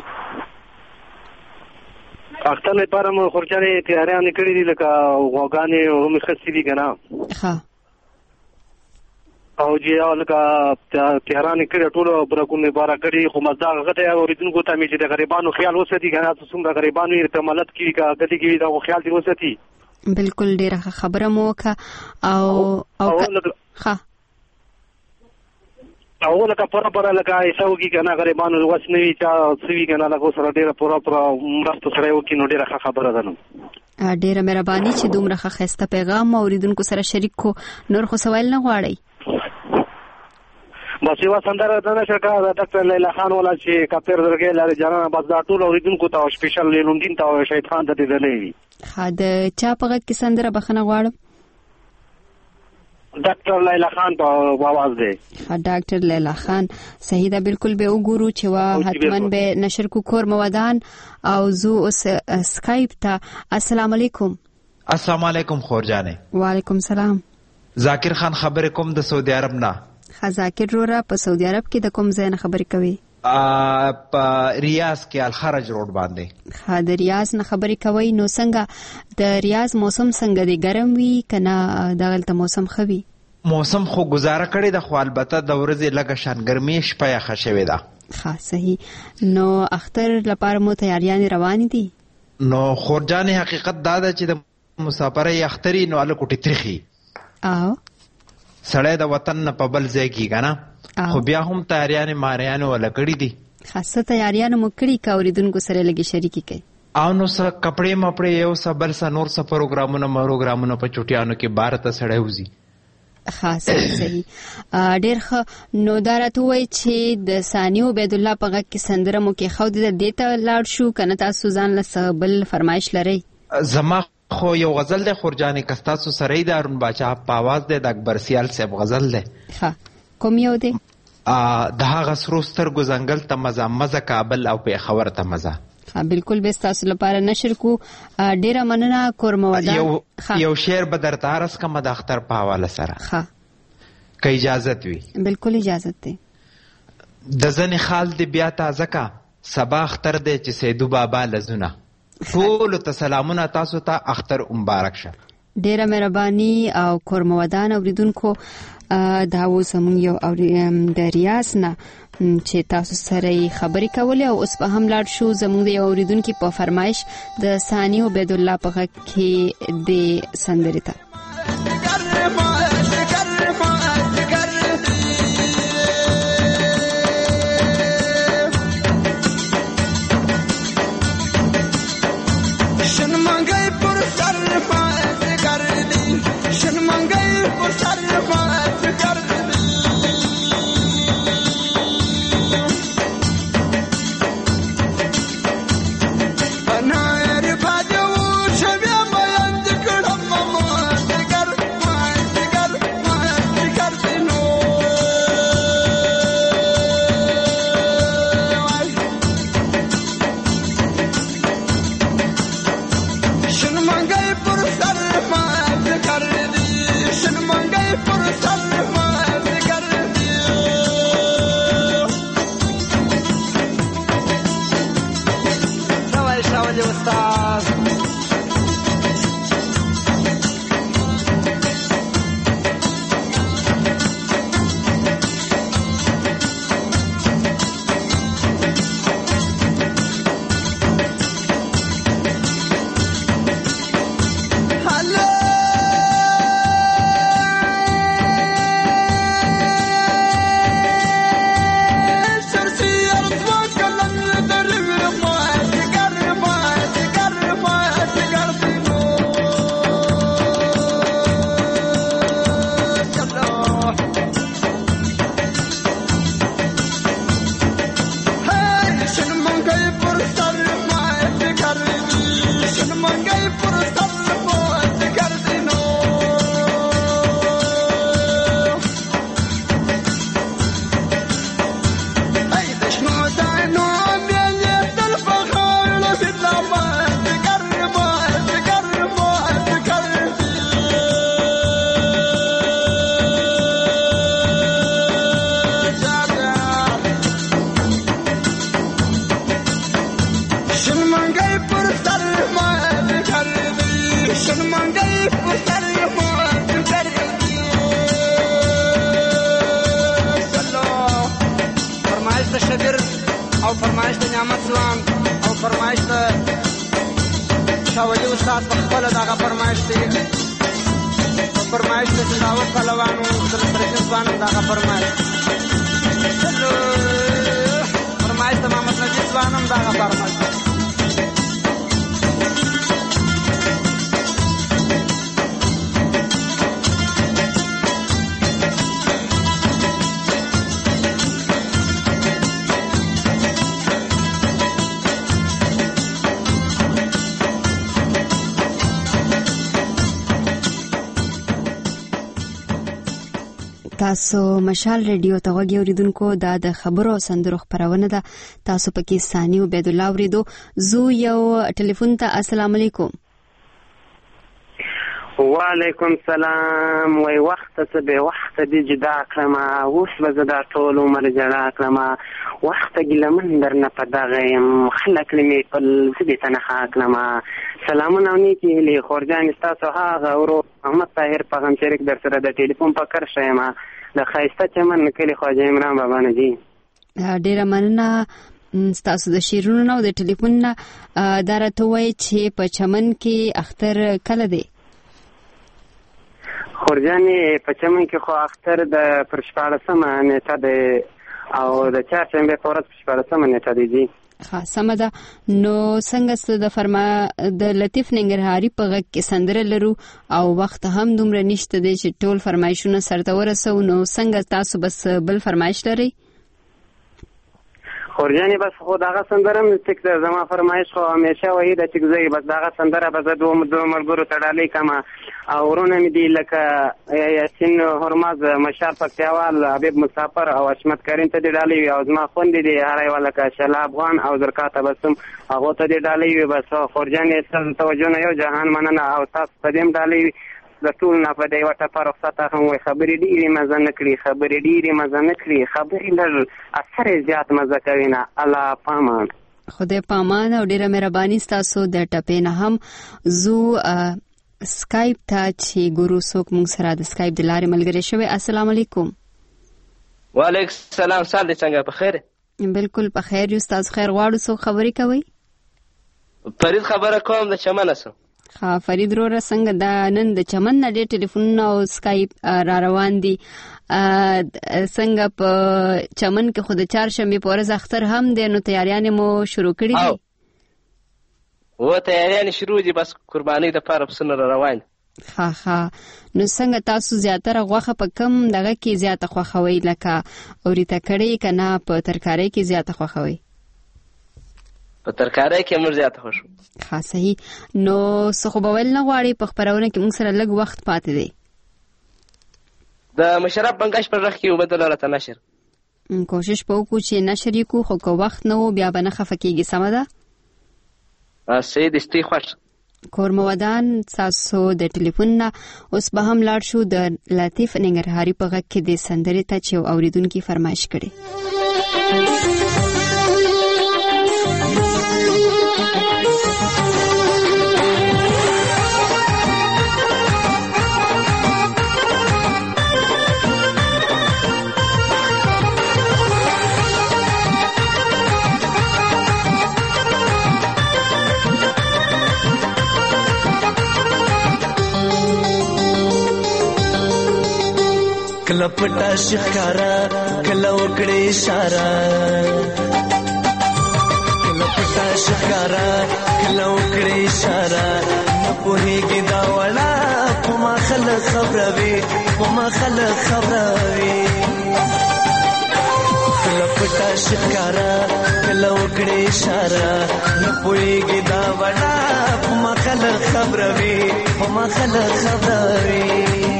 اختر لپاره مو خورچانه تیاریاں کړې دي لکه غوګانې او مخسي دي کنه. ها او جی لکه تیاریاں کړې ټول برکونه بارا کړې خو مزه غته اوریدونکو ته می چې د غریبانو خیال وساتي کنه تاسو څومره غریبانو یې ته ملت کی کا غدي کی دا خیال دی وساتي. بالکل ډیره خبره مو وکړه او او ها او لکه پورا پورا لکه ایساوږي کنه غریبانو وسنوي چا سوي کنه لکه سره ډیره پورا پورا مرسته سره وکړي نو ډیره خبره ده. نو ډیره مهرباني چې دومره خسته پیغام اوریدونکو سره شریک کو. نور خو سوال نه غواړي؟ بس یو سندره ده چې کا ډاکټر لیلا خان ولا چې کاپیر درګه لاره جانا بس دا ټول اوریدونکو ته سپیشل لیلوندین ته شهید خان ته دلې ها د چا په غږ کې سندره بخنه غواړم؟ ډاکټر لیلا خان په आवाज دی. ها ډاکټر لیلا خان صحیح ده. بالکل به وګورو چې وا حتمن به نشر کو کور مودان او زو اوس اسکایپ ته. السلام علیکم. السلام علیکم خورجانه. وعلیکم سلام. ذاکر خان خبرې کوم د سعودي عرب نه. ها ذاکر رورا په سعودي عرب کې د کوم ځای نه خبرې کوي؟ ا په ریاض کې الخرج روډ باندې. ها د ریاض نه خبرې کوي. نو څنګه د ریاض موسم څنګه دی؟ ګرم وی کنه دغلته موسم خوي؟ موسم خو گزاره کړی د خو البته د ورځې لګه شان ګرمي شپه یې خښوي ده. ها صحیح. نو اختر لپاره مو تیاریاں روان دي؟ نو خورجان حقیقت دا ده چې د مسافرې اختري نو له کوټی ترخي او سړی د وطن نه په بل ځای کې کنه خو بیا هم تیاریاں ماریاں ولا کړی دي. خاصه تیاریاں مو کړی کا اوریدونکو سره لګي شریکی کوي او نو سره کپڑے مپړې یو صبر سره نور سره پروګرامونه پروګرامونه په چټیانو کې بار ته سړی وزي. خاص صحیح. ډېر ښه. نو دا راته وایي چې د ثاني عبید الله په غږ کې سندره مو کې خو د دې ته لاړ شو کنه تاسو ځان له بل فرمایش لرئ؟ زما خو یو غزل د خورجانې کستاسو سره د ارون باچا په आवाज د اکبر سیال صاحب غزل ده. ها کوم یو دی؟ ا د هغه سرو سترګو ځنګل ته مزه مزه کابل او په خبر ته مزه. ها بالکل به تاسو لپاره نشر کو. ډیره مننه کورمودا. یو یو شعر به درته ارس کوم د اختر په حواله سره. ها که اجازه وي؟ بالکل اجازه ده. د ځنې خال دی بیا تازه کا سبا اختر دی چې سیدو بابا لزونه ټول ته سلامونه تاسو ته اختر مبارک شه. ډیره مهرباني او کورمودان اوریدونکو دا اوس موږ یو او د ریاض نه چې تاسو سره خبرې کولې او اوس په هم لاړ شو زموږ د اوریدونکو په فرمایش د ثاني عبید الله په غږ کې د سندرې ته. دی استاد او فرمایش د نعمت ځوان او فرمایش د شاولي استاد په خپل دغه فرمایش دی او فرمایش د داوود پهلوانو د سرجن ځوان دغه فرمایش فرمایش د محمد نجیب ځوان هم دغه فرمایش تاسو مشال ریډیو ته غوږی اوریدونکو دا د خبرو او سندرو خبرونه ده. تاسو پکې ثاني عبید الله اوریدو. زو یو ټلیفون ته السلام علیکم. وعلیکم سلام. وای وخت څه به وخت دی جدا کړم اوس به زدا ټول عمر جدا کړم وخت ګلمن درنه پدغم خلک لمې په دې تنه کړم. سلامونه نیکی له خورجان تاسو هغه ورو محمد طاهر پیغام شریک در سره د ټلیفون په کار شایم د خایسته چمن کلی خواجه عمران بابا نه دی. ډیره مننه تاسو د شیرونو نو د ټلیفون درته وای چې په چمن کې اختر کله دی؟ خورجانې په چمن کې خو اختر د پر شپاړسمه نیټه دی او د چهارشنبې په ورځ پر شپاړسمه نیټه دی. ها سمه ده. نو څنګه ست د فرما د لطیف ننګرهاري په غږ کې سندره لرو او وخت هم دومره نشته دی چې ټول فرمایشونه سرته ورسو. نو څنګه تاسو بس بل فرمایش لرئ؟ خورجانې بس خو دغه سندره مې ټیک ده زما فرمایش خو همیشه وایي ده چې زه بس دغه سندره به زه دوه ملګرو ته ډالۍ کړم او ورونه مې دي لکه یاسین هرمز مشال پکتیاوال حبیب مسافر او حشمت کریم ته دې ډالۍ وي او زما خوندې دي هر یوه لکه شلا افغان او زرکا تبسم هغو ته دې ډالۍ وي. بس خورجانې ستاسو توجه نه یو جهان مننه او تاسو ته دې هم ډالۍ وي د ټول نه په دې وټه پر رخصت هم وي خبرې ډېرې مزه نه کړي خبرې ډېرې مزه نه کړي خبرې لږ اثر زیات مزه کوي نه. الله پامان خدای پامان او ډېره مهرباني ستاسو د ټپې نه هم زو سکایپ ته چې ګورو څوک موږ سره د سکایپ د لارې ملګری شوی. السلام علیکم. وعلیکم السلام. سال دې څنګه په خیر؟ بالکل په خیر یو. تاسو خیر غواړو څوک خبرې کوي؟ فرید خبره کوم د چمن اسو. ها فرید وروره څنګه دا نن د چمن نه ډېر ټلیفونونه او سکایپ را روان دي څنګه په چمن کې خو د چهارشنبې په ورځ اختر هم دی نو تیاریانې مو شروع کړي دي؟ و تیاریانې شروع دي بس قربانۍ دپاره پسونه را روان. ها ها نو څنګه تاسو زیاتره غوښه په کم دغه کې زیاته خوښوئ لکه اوریته کړئ که نه په ترکارۍ کې زیاته خوښوئ؟ په ترکارۍ کې موږ زیاته خوښو. ها صحیح. نو څه خو به ویل نه غواړئ په خپرونه کې موږ سره لږ وخت پاتې دی د مشرف بنګش پر غږ کې وبدل راته نشر کوشش به وکړو چې نشر یې کړو خو که وخت نه و بیا به نه خفه کېږي. سمه ده؟ صحیح دی ستې خوښ. کور مو ودان. تاسو د ټلیفون نه اوس به هم لاړ شو د لطیف ننګرهاري په غږ کې د سندرې ته چې اوریدونکي فرمایش کړي. کله پټه شکارا کله وکړې اشاره کله پټه شکارا کله وکړې اشاره نه پوهېږي دا وړه په ما خلک خبروي په ما خلک خبروي کله پټه شکارا کله وکړې اشاره نه پوهېږي دا وړه په ما خلک خبروي په ما خلک خبروي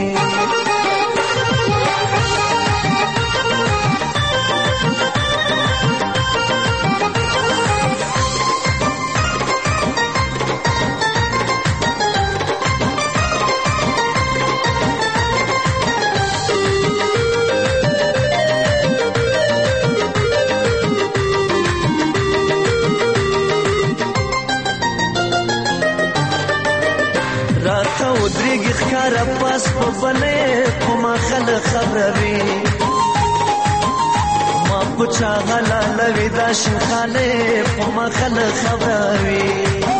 پاس په بلې په ما خلک خبروي ما په چا غلا لوي دا شنخانې په ما خلک خبروي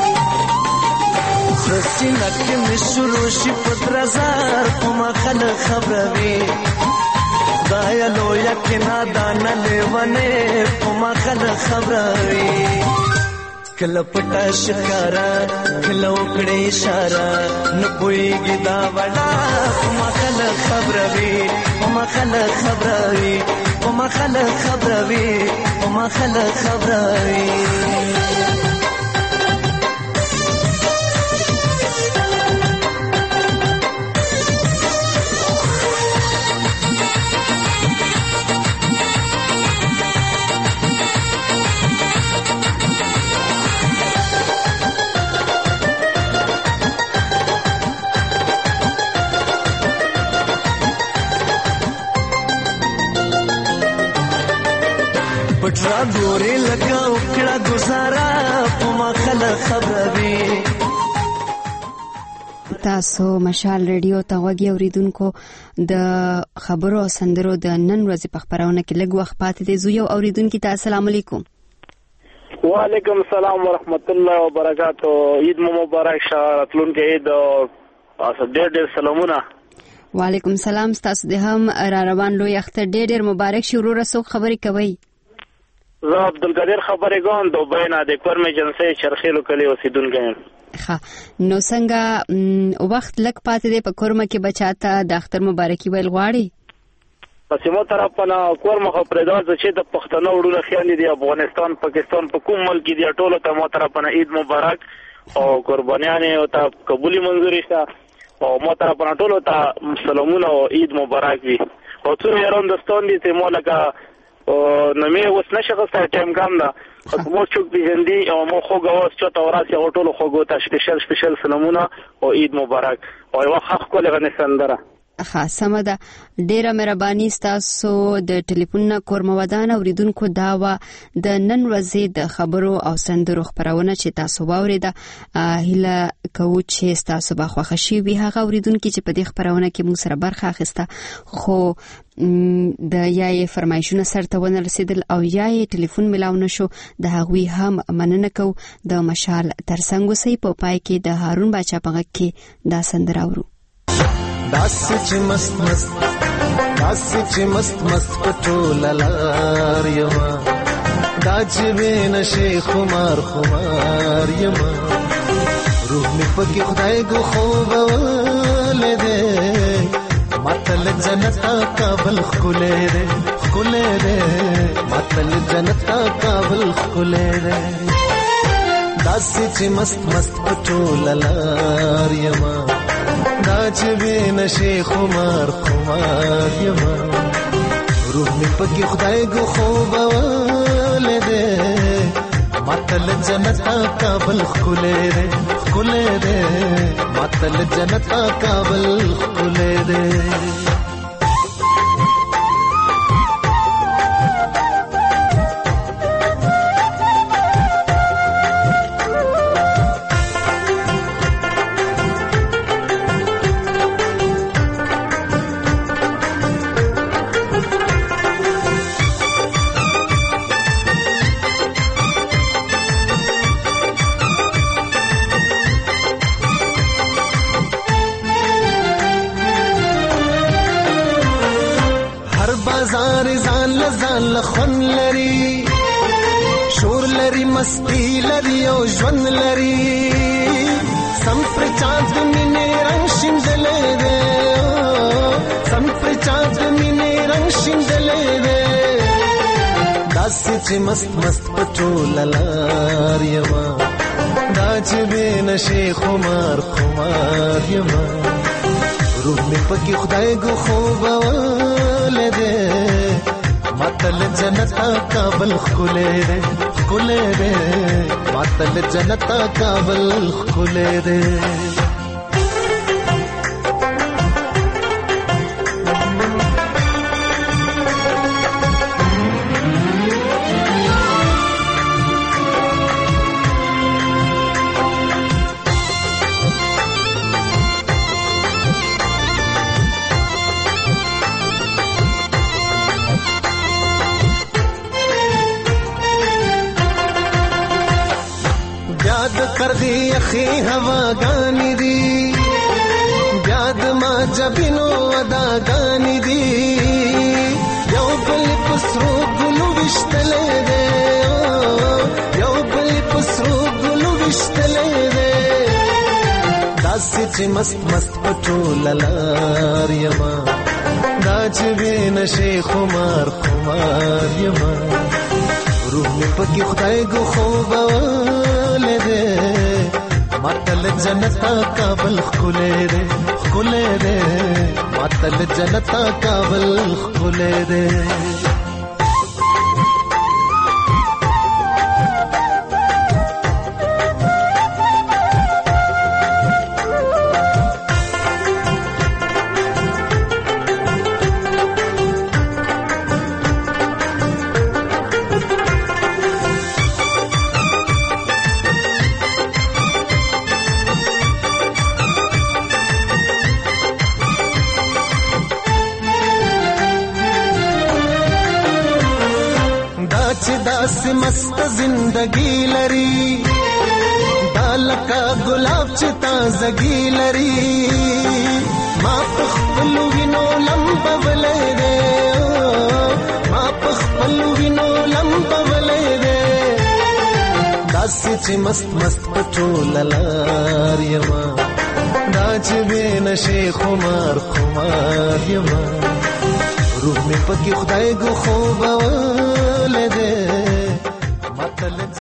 سینه کې مې شروع شي په درزار په ما خلک خبروي خدایه لویه کې نادانه لیونې په ما خلک خبروي کله پټه شکارا کله وکړې اشاره نه پوهېږي دا وړه په ما خلک خبروي په ما خلک خبروي په ما خلک خبروي په ما خلک خبروي پټرا ګورې لکه وکړه ګزاره په ما خلک خبروي تاسو مشال ریډیو ته غوږی اوریدونکو د خبرو او سندرو د نن ورځې په خبرونه کې لږ وخت پاتې دی زو یو اوریدونکو ته السلام علیکم وعلیکم السلام ورحمت الله وبرکاتو عید مو مبارک شه راتلونکي عید تاسو ډېر ډېر سلامونه وعلیکم السلام تاسو د هم را روان لوی اختر ډېر ډېر مبارک شي ورو رسو خبرې کوي زه عبدالقادر خبرې کوم دوبۍ نه د کورم ایجنسۍ چرخیلو کلی اوسیدونکی یم ښه نو څنګه وخت لږ پاتې دی په کورمه کې بچاته د اختر مبارکي ویل غواړي پسې مو طرف نه کورمه خو پرېږده چې د پښتنو وروڼه خویندې دي افغانستان پاکستان په کوم ملک کې دي ټولو ته مو طرف نه عید مبارک او قربانیانې ته قبولي منظوري شته او مو طرف نه ټولو ته سلامونه او عید مبارک وي او څو یاران دوستان دي چې مو لکه نمې اوس نشه غوسته ټایم کم ده مو څوک پیژندي او مو خوږه اوس چاته وراسي او ټولو خوږو ته سپیشل سپیشل سلامونه او عید مبارک او یو ښه ښکلې غنې سندره ښه سمه ده ډېره مهرباني ستاسو د ټلیفون نه کورمه ودانه اوریدونکو دا وه د نن ورځې د خبرو او سندرو خپرونه چې تاسو واورېده هیله کوو چې ستاسو به خوښه شي وي هغه اوریدونکي چې په دې خپرونه کې موږ سره برخه اخیسته خو د یا یې فرمایشونه سرته ونه رسیدل او یا یې ټلیفون ملاو نشو د هغوی هم مننه کوو د مشال ترڅنګ اوسئ په پای کې د هارون باچا په غږ کې دا سندره اورو داسې چې مست مست داسې چې مست مست پټول لار یما دا چې نشي خمار خمار یما روح می پکې خدای کو خوب ولې ماتل جنت کابل خلې دې خلې دې ماتل جنت کابل خلې دې داسې چې مست مست پټول لار یما دا چې نشي خمار خمار یما روح می پکې خدای کو خوب ولې دې ماتل جنت کابل خلې دې خلې دې ماتل جنت کابل خلې دې مستی لري او ژوند لري سم پر چاند مینې رنگ شیندلې ده سم پر چاند مینې رنگ شیندلې ده داسې چې مست مست پټول لار یما دا چې به نشي خمار خمار یما روح می پکې خدای ګو خوب ولده ماتل جنتا کابل خلے دے خلے دے ماتل جنتا کابل خلے دے कर दी अखी हवा गानी दी याद माँ जबिनो अदा गानी दी यो बलि पसरू गुलू विश्तले दे यो बलि पसरू गुलू विश्तले दे दासी ची मस्त मस्त पटो ललार यमा दाज भी नशे खुमार खुमार यमा रूह में पकी खुदाई गो خوبا दे मातल जनता काबल खुले दे खुले दे मातल जनता काबल खुले दे दास मस्त जिंदगी लरी दालका गुलाब च ताज़गी लरी मां पखपलू विनो लंबवले दे मां पखपलू विनो लंबवले दे दास च मस्त मस्त पटो ललार यमा दाज बे नशे खुमार खुमार यमा रूह में पकी खुदाई गो خوب ولده